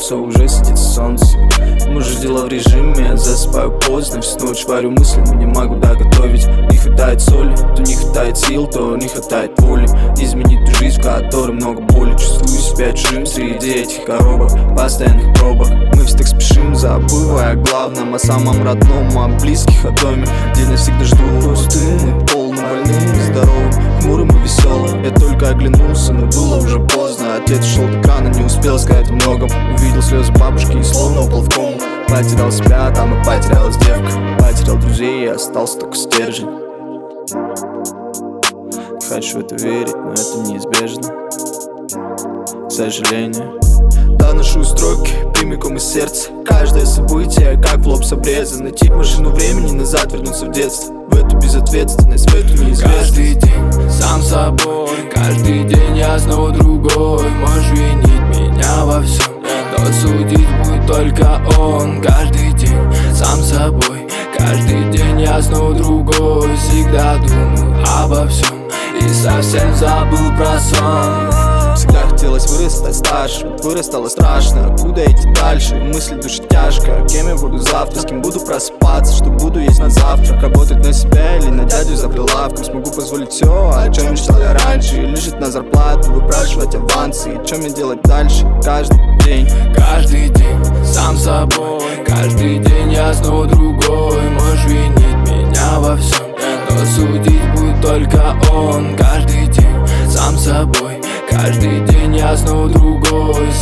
лицо уже садится солнце. Мы же дела в режиме, я засыпаю поздно. Всю ночь варю мысли, но не могу доготовить. Не хватает соли, то не хватает сил, то не хватает воли изменить ту жизнь, в которой много боли. Чувствую себя чужим среди этих коробок, постоянных пробок. Мы все так спешим, забывая о главном, о самом родном, о близких, о доме, где навсегда жду. Пустым и полным, больным и здоровым, хмурым и веселым. Я только оглянулся, но было уже поздно. Отец шел от экрана, не успел сказать о многом. Увидел слезы бабушки и словно упал в кому. Потерял себя, там и потерялась девка. Потерял друзей и остался только стержень. Хочу в это верить, но это неизбежно, к сожалению. Доношу строки прямиком из сердца. Каждое событие, как в лоб с обреза. Найти машину времени, назад вернуться в детство. В эту безответственность, в эту неизвестность. Каждый день сам собой, каждый день я снова другой. Можешь винить меня во всем, но судить будет только он. Каждый день сам собой, каждый день я снова другой. Всегда думаю обо всем и совсем забыл про сон. Всегда хотелось вырасти, стать старше. Вырос стало страшно, куда идти дальше? Мысли души тяжко, кем я буду завтра? С кем буду просыпаться, что буду есть на завтрак? Работать на себя или на дядю за прилавком? Смогу позволить все, о чем мечтал я раньше? Или жить на зарплату, выпрашивать авансы? И чем мне делать дальше? Каждый день Сам собой, каждый день я снова другой. Можешь винить меня во всем, но судить будет только он. Каждый день сам собой, каждый день я снова другой.